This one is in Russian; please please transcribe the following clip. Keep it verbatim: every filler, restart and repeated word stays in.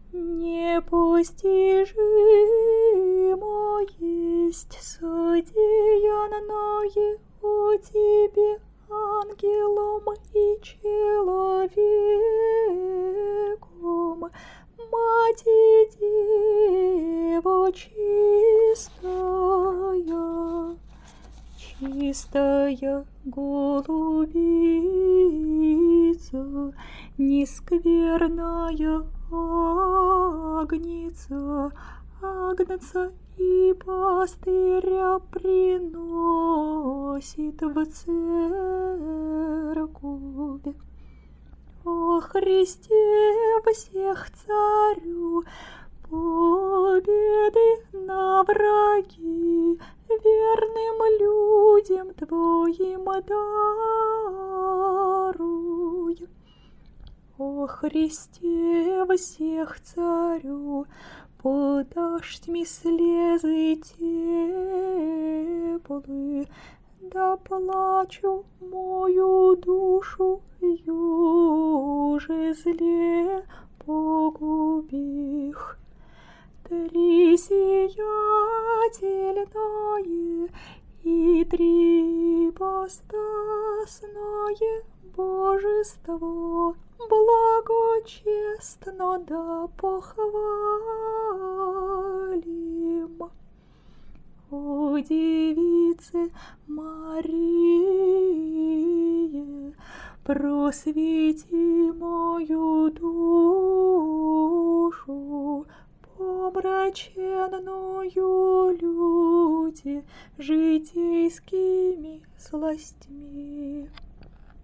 Непостижимо есть содеянное у тебе ангелом и человеком, Мать и Дева чистая, чистая голубица, нескверная агница, агнца и пастыря приносит в церковь. О Христе всех царю, победы на враги, верным людям Твоим даруй. О Христе всех царю, подашь тьме слезы теплые, да плачу мою душу юже зле погубих. Три сиятельное и три постасное божество благочестно да похвалим. О Девице Марии, просвети мою душу, помраченную люди житейскими сластьми.